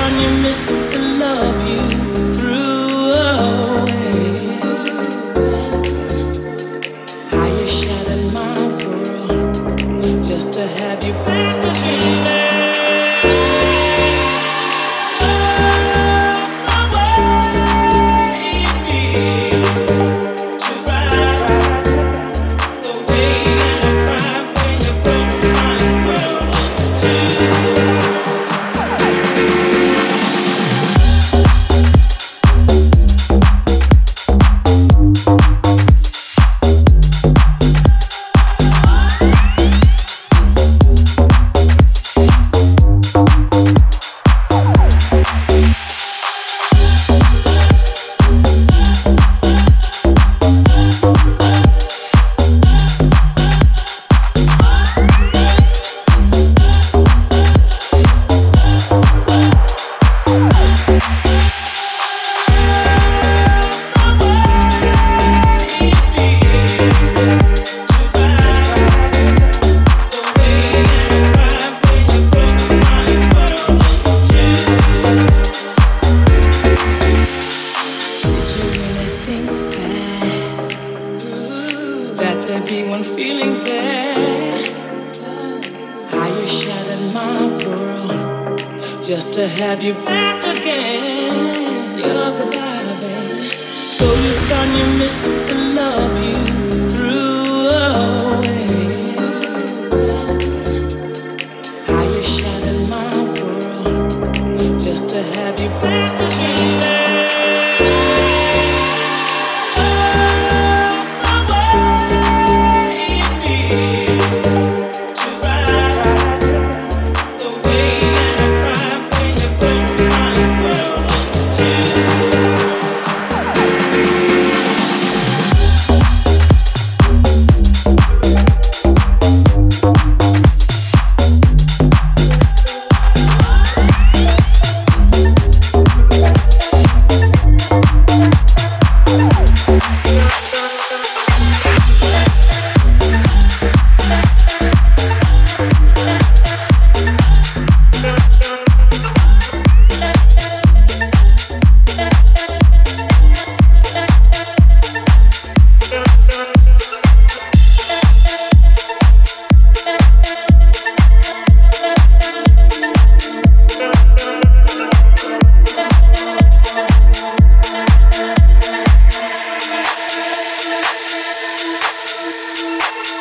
found you missing the love you threw away. How you shattered my world just to have you back again. There be one feeling there. How you shattered my world just to have you back again. Your goodbye, baby. So you found you missed the love you threw away. How you shattered my world just to have you back.